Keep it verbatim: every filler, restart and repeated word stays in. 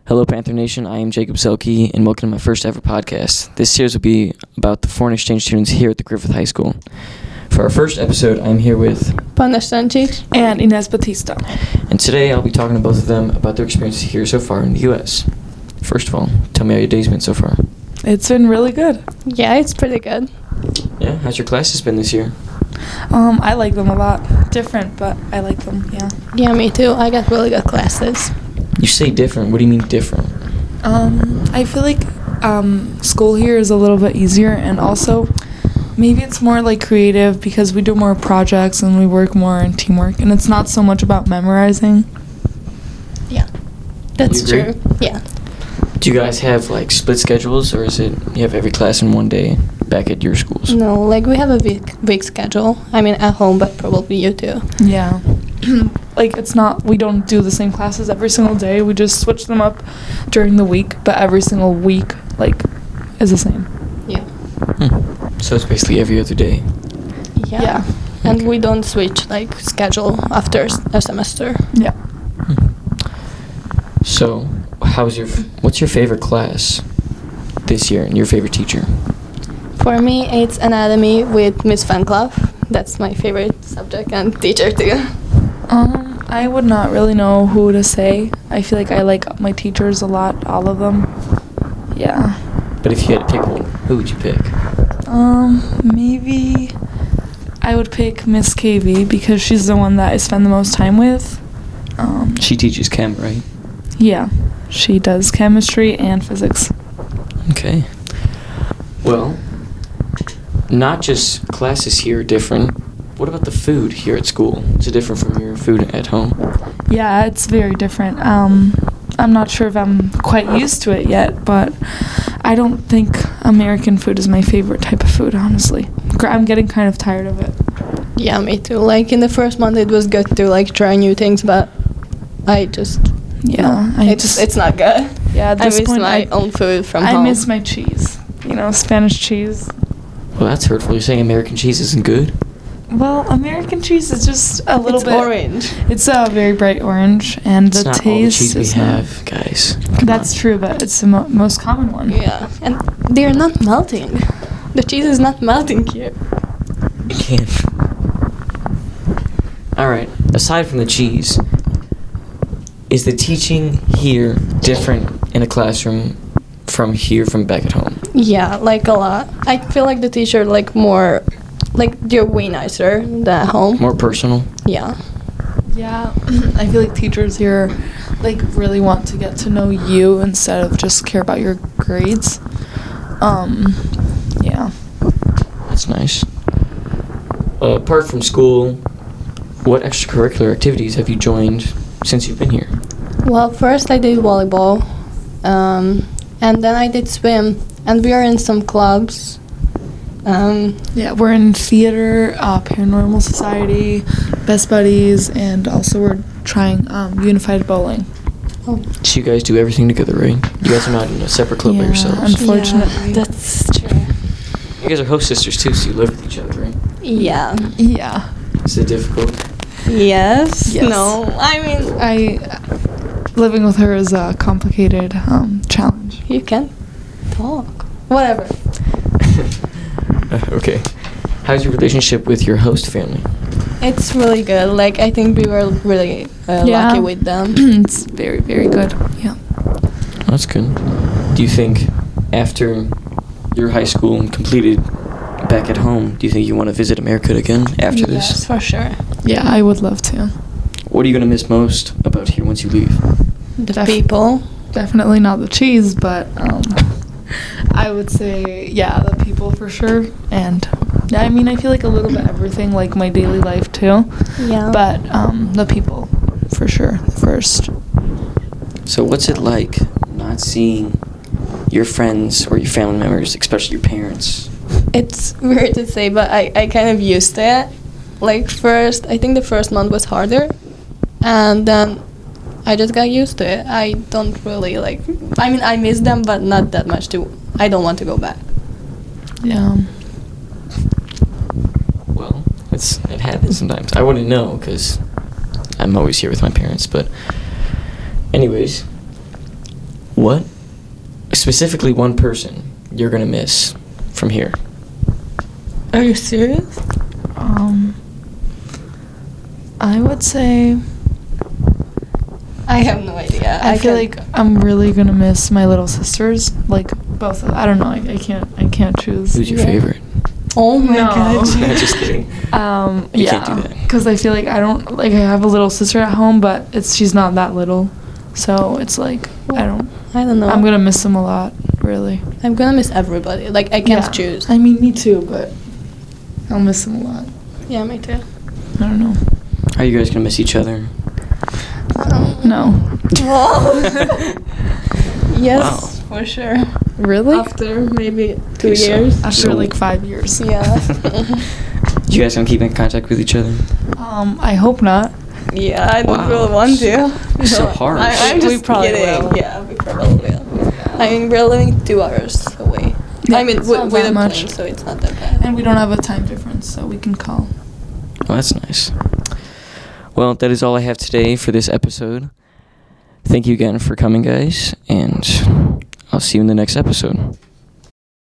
Hello, Panther Nation. I am Jacob Selke, and welcome to my first ever podcast. This series will be about the foreign exchange students here at the Griffith High School. For our first episode, I'm here with Panda Stančić and Inez Batista. And today I'll be talking to both of them about their experiences here so far in the U S. First of all, tell me how your day's been so far. It's been really good. Yeah, it's pretty good. Yeah, how's your classes been this year? Um, I like them a lot. Different, but I like them, yeah. Yeah, me too. I got really good classes. You say different. What do you mean different? Um, I feel like um, school here is a little bit easier, and also maybe it's more like creative because we do more projects and we work more in teamwork, and it's not so much about memorizing. Yeah, that's You agree? true. Yeah. Do you guys have like split schedules, or is it you have every class in one day back at your schools? No, like we have a week, week schedule. I mean, at home, but probably you too. Yeah. Like, it's not, we don't do the same classes every single day. We just switch them up during the week, but every single week, like, is the same. Yeah. Hmm. So it's basically every other day. Yeah. Yeah. And Okay. we don't switch like schedule after s- a semester. Yeah. Hmm. So, how's your what's your favorite class this year, and your favorite teacher? For me, it's anatomy with Miss Fanclub. That's my favorite subject and teacher too. Um, I would not really know who to say. I feel like I like my teachers a lot, all of them. Yeah. But if you had to pick one, who would you pick? Um, maybe I would pick Miss K V because she's the one that I spend the most time with. Um, She teaches chem, right? yeah, she does chemistry and physics. Okay. Well, not just classes here are different. What about the food here at school? Is it different from your food at home? Yeah, it's very different. Um, I'm not sure if I'm quite used to it yet, but I don't think American food is my favorite type of food, honestly. Gr- I'm getting kind of tired of it. Yeah, me too. Like in the first month, it was good to like try new things, but I just Yeah, no, I it's just it's not good. yeah. At I this miss point, my I, own food from I home. miss my cheese. You know, Spanish cheese. Well, that's hurtful. You're saying American cheese isn't good? Well, American cheese is just a little it's bit orange. It's a very bright orange, and It's the not all the taste cheese we is not- have, guys. Come That's on. true, but it's the mo- most common one. Yeah, and they're not melting. The cheese is not melting here. It can't. All right. Aside from the cheese, is the teaching here different in a classroom from here from back at home? Yeah, like a lot. I feel like the teacher like more, like they're way nicer than at home. More personal? Yeah. Yeah, I feel like teachers here, like, really want to get to know you instead of just care about your grades. Um, yeah. That's nice. Uh, apart from school, what extracurricular activities have you joined since you've been here? Well, first I did volleyball, um, and then I did swim, and we are in some clubs. Um, Yeah, we're in theater, uh, Paranormal Society, Best Buddies, and also we're trying um, Unified Bowling. oh, So you guys do everything together, right? You guys are not in a separate club by Yeah, yourselves. Unfortunately. yeah, that's true. You guys are host sisters too, so you live with each other, right? Yeah. Yeah. Is it difficult? Yes. Yes. No. I mean, I living with her is a complicated um, challenge. you can talk. Whatever. Uh, okay. How's your relationship with your host family? It's really good. Like I think we were really uh, Yeah. lucky with them. It's very, very good. Yeah. That's good. Do you think after your high school completed back at home, do you think you want to visit America again after Yes, this? for sure. Yeah, I would love to. What are you going to miss most about here once you leave? The Def- people. Definitely not the cheese, but um, I would say, yeah, the people for sure. And yeah, I mean, I feel like a little bit everything, like my daily life too. Yeah. But um, the people for sure first. So what's it like not seeing your friends or your family members, especially your parents? It's weird to say, but I, I kind of used to it. Like first, I think the first month was harder, and then I just got used to it. I don't really like, I mean, I miss them, but not that much to, I don't want to go back. Yeah. Well, it's it happens sometimes. I wouldn't know because I'm always here with my parents. But anyways, What, specifically one person, you're going to miss from here? Are you serious? Um, I would say I have no idea. I, feel can't- like I'm really gonna miss my little sisters. Like both. Of, I don't know. I, I can't. I can't choose. Who's your Yeah. favorite? Oh my No. god. Just kidding. Um, You yeah, can't do that. because I feel like I don't like I have a little sister at home, but it's she's not that little, so it's like I don't. I don't know. I'm gonna miss them a lot, really. I'm gonna miss everybody. Like I can't Yeah. choose. I mean, me too, but I'll miss them a lot. Yeah, me too. I don't know. Are you guys going to miss each other? No. Yes, for sure. Really? After maybe two Okay, so- years. After So- like five years. Yeah. You guys going to keep in contact with each other? Um, I hope not. Yeah, I don't Wow. really want to. So No, harsh. I, I'm We just probably kidding. will. Yeah, we probably will. I mean, we're living two hours away. Yeah, I mean, it's with, not with that a much. plane, so it's not that bad. And we don't have a time difference, so we can call. Well, that's nice. Well, that is all I have today for this episode. Thank you again for coming, guys, and I'll see you in the next episode.